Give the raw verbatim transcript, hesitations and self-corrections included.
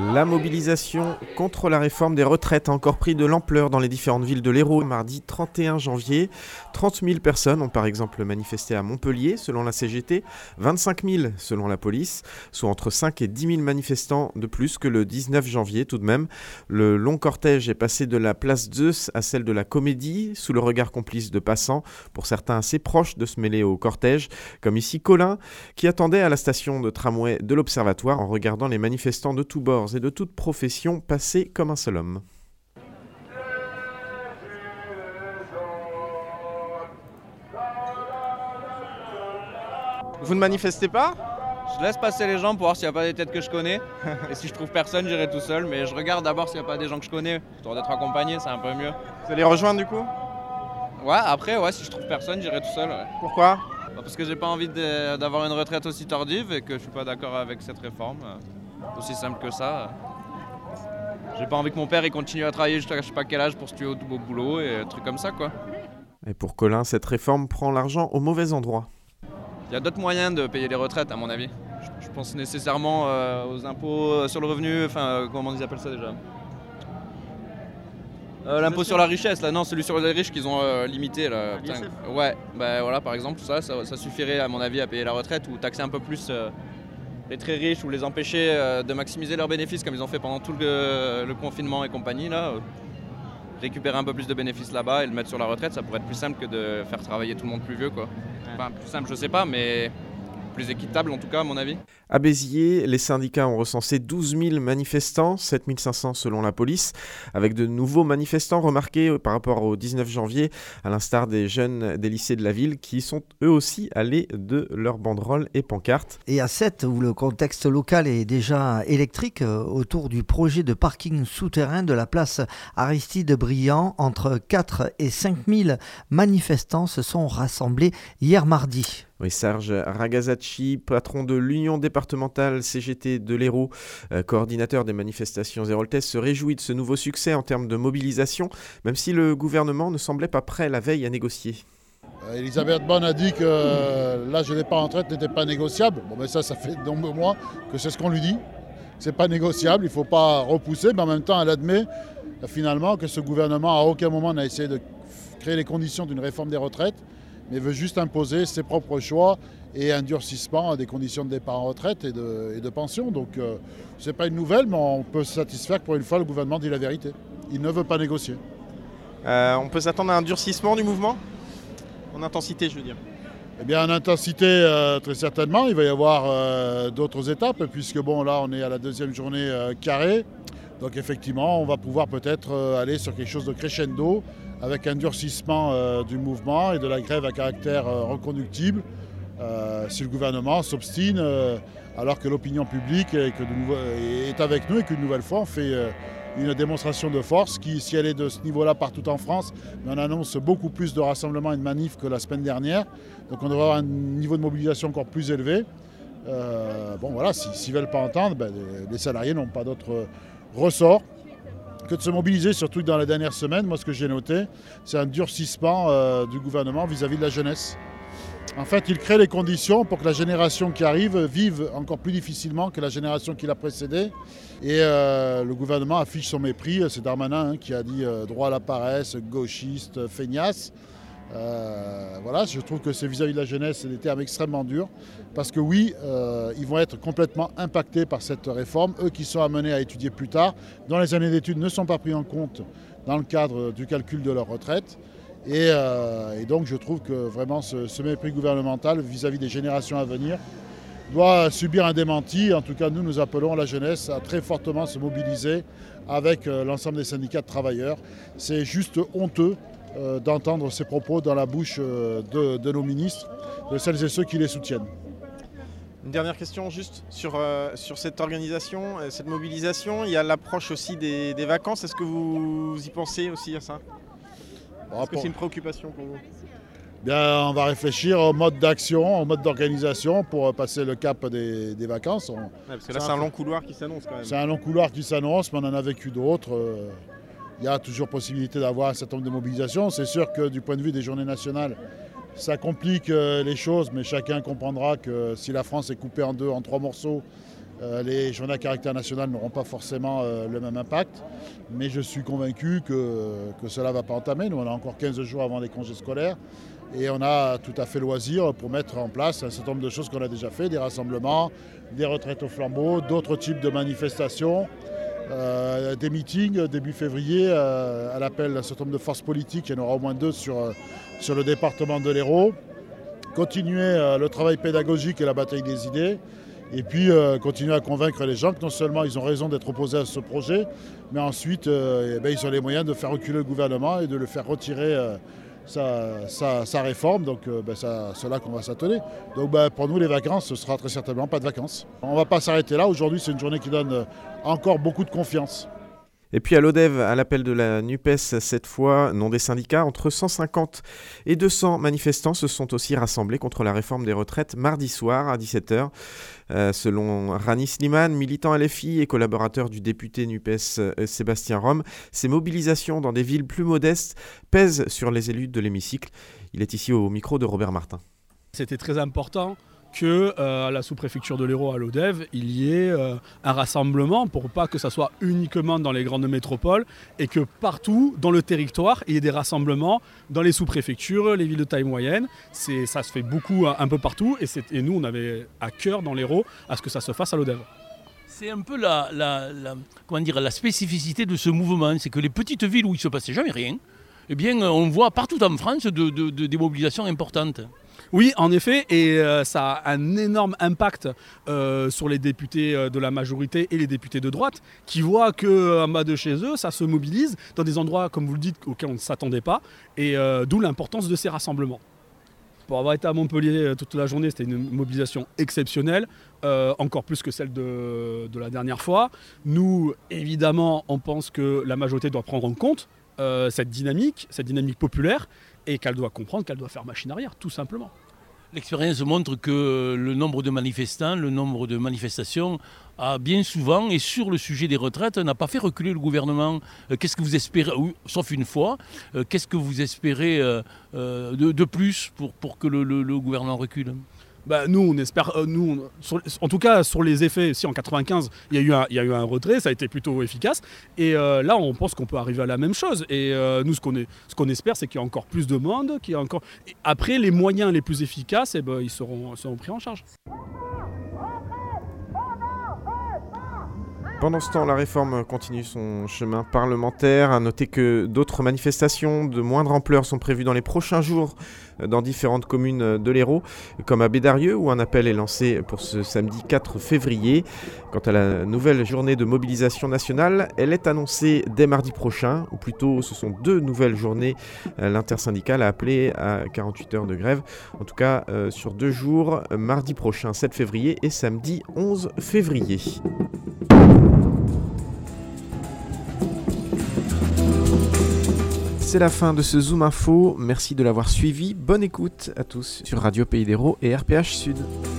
La mobilisation contre la réforme des retraites a encore pris de l'ampleur dans les différentes villes de l'Hérault. Mardi trente et un janvier, trente mille personnes ont par exemple manifesté à Montpellier, selon la C G T, vingt-cinq mille selon la police, soit entre cinq et dix mille manifestants de plus que le dix-neuf janvier tout de même. Le long cortège est passé de la place Zeus à celle de la Comédie, sous le regard complice de passants, pour certains assez proches de se mêler au cortège, comme ici Colin, qui attendait à la station de tramway de l'Observatoire en regardant les manifestants de tous bords et de toute profession passer comme un seul homme. Vous ne manifestez pas ? Je laisse passer les gens pour voir s'il n'y a pas des têtes que je connais. Et si je trouve personne, j'irai tout seul. Mais je regarde d'abord s'il n'y a pas des gens que je connais. Histoire d'être accompagné, c'est un peu mieux. Vous allez rejoindre du coup ? Ouais, après, ouais, si je trouve personne, j'irai tout seul. Ouais. Pourquoi ? Bah parce que j'ai pas envie de, d'avoir une retraite aussi tardive et que je suis pas d'accord avec cette réforme. Aussi simple que ça. J'ai pas envie que mon père il continue à travailler jusqu'à je sais pas quel âge pour se tuer au, au boulot et trucs comme ça quoi. Et pour Colin, cette réforme prend l'argent au mauvais endroit. Il y a d'autres moyens de payer les retraites à mon avis. Je, je pense nécessairement euh, aux impôts sur le revenu, enfin euh, comment ils appellent ça déjà euh, L'impôt sur la richesse, là non, celui sur les riches qu'ils ont euh, limité là. Putain, ouais, bah voilà par exemple ça, ça, ça suffirait à mon avis à payer la retraite ou taxer un peu plus euh, les très riches ou les empêcher euh, de maximiser leurs bénéfices comme ils ont fait pendant tout le, le confinement et compagnie là. Euh, récupérer un peu plus de bénéfices là-bas et le mettre sur la retraite, ça pourrait être plus simple que de faire travailler tout le monde plus vieux quoi. Enfin plus simple je sais pas mais plus équitable en tout cas à mon avis. À Béziers, les syndicats ont recensé douze mille manifestants, sept mille cinq cents selon la police, avec de nouveaux manifestants remarqués par rapport au dix-neuf janvier, à l'instar des jeunes des lycées de la ville qui sont eux aussi allés de leurs banderoles et pancartes. Et à Sète, où le contexte local est déjà électrique, autour du projet de parking souterrain de la place Aristide Briand, entre quatre et cinq mille manifestants se sont rassemblés hier mardi. Oui, Serge Ragazzacci, patron de l'Union départementale C G T de l'Hérault, euh, coordinateur des manifestations héroltaises, se réjouit de ce nouveau succès en termes de mobilisation, même si le gouvernement ne semblait pas prêt la veille à négocier. Euh, Elisabeth Borne a dit que euh, l'âge de départ en retraite n'était pas négociable. Bon, ben ça, ça fait de nombreux mois que c'est ce qu'on lui dit. C'est pas négociable, il ne faut pas repousser, mais en même temps, elle admet euh, finalement que ce gouvernement, à aucun moment, n'a essayé de créer les conditions d'une réforme des retraites, mais veut juste imposer ses propres choix et un durcissement des conditions de départ en retraite et de, et de pension. Donc euh, ce n'est pas une nouvelle, mais on peut se satisfaire que pour une fois le gouvernement dit la vérité. Il ne veut pas négocier. Euh, on peut s'attendre à un durcissement du mouvement ? En intensité je veux dire. Eh bien en intensité euh, très certainement, il va y avoir euh, d'autres étapes, puisque bon là on est à la deuxième journée euh, carrée. Donc effectivement on va pouvoir peut-être euh, aller sur quelque chose de crescendo, avec un durcissement euh, du mouvement et de la grève à caractère euh, reconductible euh, si le gouvernement s'obstine euh, alors que l'opinion publique est, que de nouveau, est avec nous et qu'une nouvelle fois on fait euh, une démonstration de force qui, si elle est de ce niveau-là partout en France, on annonce beaucoup plus de rassemblements et de manifs que la semaine dernière. Donc on devrait avoir un niveau de mobilisation encore plus élevé. Euh, bon voilà, s'ils ne veulent pas entendre, ben, les salariés n'ont pas d'autre ressort que de se mobiliser, surtout dans les dernières semaines. Moi, ce que j'ai noté, c'est un durcissement euh, du gouvernement vis-à-vis de la jeunesse. En fait, il crée les conditions pour que la génération qui arrive vive encore plus difficilement que la génération qui l'a précédée. Et euh, le gouvernement affiche son mépris. C'est Darmanin hein, qui a dit euh, droit à la paresse, gauchiste, feignasse. Euh, voilà, je trouve que c'est vis-à-vis de la jeunesse des termes extrêmement durs parce que oui, euh, ils vont être complètement impactés par cette réforme, eux qui sont amenés à étudier plus tard, dont les années d'études ne sont pas prises en compte dans le cadre du calcul de leur retraite et, euh, et donc je trouve que vraiment ce, ce mépris gouvernemental vis-à-vis des générations à venir doit subir un démenti. En tout cas, nous, nous appelons la jeunesse à très fortement se mobiliser avec euh, l'ensemble des syndicats de travailleurs. C'est juste honteux Euh, d'entendre ces propos dans la bouche euh, de, de nos ministres, de celles et ceux qui les soutiennent. Une dernière question juste sur, euh, sur cette organisation, euh, cette mobilisation. Il y a l'approche aussi des, des vacances. Est-ce que vous, vous y pensez aussi à ça ? Est-ce que c'est une préoccupation pour vous ? Bien, on va réfléchir au mode d'action, au mode d'organisation pour passer le cap des, des vacances. On... Ouais, parce que là, c'est un long couloir qui s'annonce quand même. C'est un long couloir qui s'annonce, mais on en a vécu d'autres. Euh... Il y a toujours possibilité d'avoir un certain nombre de mobilisations. C'est sûr que du point de vue des journées nationales, ça complique les choses, mais chacun comprendra que si la France est coupée en deux, en trois morceaux, Euh, les journées à caractère national n'auront pas forcément euh, le même impact, mais je suis convaincu que, que cela ne va pas entamer. Nous, on a encore quinze jours avant les congés scolaires et on a tout à fait loisir pour mettre en place un certain nombre de choses qu'on a déjà fait, des rassemblements, des retraites au flambeau, d'autres types de manifestations, euh, des meetings début février euh, à l'appel d'un certain nombre de forces politiques. Il y en aura au moins deux sur, euh, sur le département de l'Hérault. Continuer euh, le travail pédagogique et la bataille des idées. Et puis euh, continuer à convaincre les gens que non seulement ils ont raison d'être opposés à ce projet, mais ensuite euh, eh bien, ils ont les moyens de faire reculer le gouvernement et de le faire retirer euh, sa, sa, sa réforme. Donc euh, ben, c'est là qu'on va s'atteler. Donc ben, pour nous les vacances, ce sera très certainement pas de vacances. On ne va pas s'arrêter là. Aujourd'hui c'est une journée qui donne encore beaucoup de confiance. Et puis à l'Odève, à l'appel de la NUPES, cette fois, non des syndicats, entre cent cinquante et deux cents manifestants se sont aussi rassemblés contre la réforme des retraites mardi soir à dix-sept heures. Euh, selon Rani Slimane, militant L F I et collaborateur du député NUPES euh, Sébastien Rome, ces mobilisations dans des villes plus modestes pèsent sur les élus de l'hémicycle. Il est ici au micro de Robert Martin. C'était très important que euh, à la sous-préfecture de l'Hérault à l'Odève, il y ait euh, un rassemblement pour pas que ça soit uniquement dans les grandes métropoles et que partout dans le territoire, il y ait des rassemblements dans les sous-préfectures, les villes de taille moyenne. C'est, ça se fait beaucoup un peu partout et, c'est, et nous, on avait à cœur dans l'Hérault à ce que ça se fasse à l'Odève. C'est un peu la, la, la, comment dire, la spécificité de ce mouvement, c'est que les petites villes où il ne se passait jamais rien, eh bien, on voit partout en France de, de, de, des mobilisations importantes. Oui, en effet, et euh, ça a un énorme impact euh, sur les députés euh, de la majorité et les députés de droite qui voient qu'en bas de chez eux, ça se mobilise dans des endroits, comme vous le dites, auxquels on ne s'attendait pas, et euh, d'où l'importance de ces rassemblements. Pour avoir été à Montpellier toute la journée, c'était une mobilisation exceptionnelle, euh, encore plus que celle de, de la dernière fois. Nous, évidemment, on pense que la majorité doit prendre en compte euh, cette dynamique, cette dynamique populaire, et qu'elle doit comprendre qu'elle doit faire machine arrière, tout simplement. L'expérience montre que le nombre de manifestants, le nombre de manifestations a bien souvent, et sur le sujet des retraites, n'a pas fait reculer le gouvernement. Qu'est-ce que vous espérez, sauf une fois, qu'est-ce que vous espérez de, de plus pour, pour que le, le, le gouvernement recule ? Bah, nous, on espère, euh, nous, on, sur, en tout cas sur les effets, si en quatre-vingt-quinze, il y a eu un, il y a eu un retrait, ça a été plutôt efficace. Et euh, là, on pense qu'on peut arriver à la même chose. Et euh, nous, ce qu'on, est, ce qu'on espère, c'est qu'il y a encore plus de monde, qu'il y a encore. Et après, les moyens les plus efficaces, eh ben, ils seront, seront pris en charge. Pendant ce temps, la réforme continue son chemin parlementaire. À noter que d'autres manifestations de moindre ampleur sont prévues dans les prochains jours dans différentes communes de l'Hérault, comme à Bédarieux, où un appel est lancé pour ce samedi quatre février. Quant à la nouvelle journée de mobilisation nationale, elle est annoncée dès mardi prochain, ou plutôt ce sont deux nouvelles journées. L'intersyndicale a appelé à quarante-huit heures de grève, en tout cas euh, sur deux jours, mardi prochain sept février et samedi onze février. C'est la fin de ce Zoom Info, merci de l'avoir suivi, bonne écoute à tous sur Radio Pays d'Hérault et R P H Sud.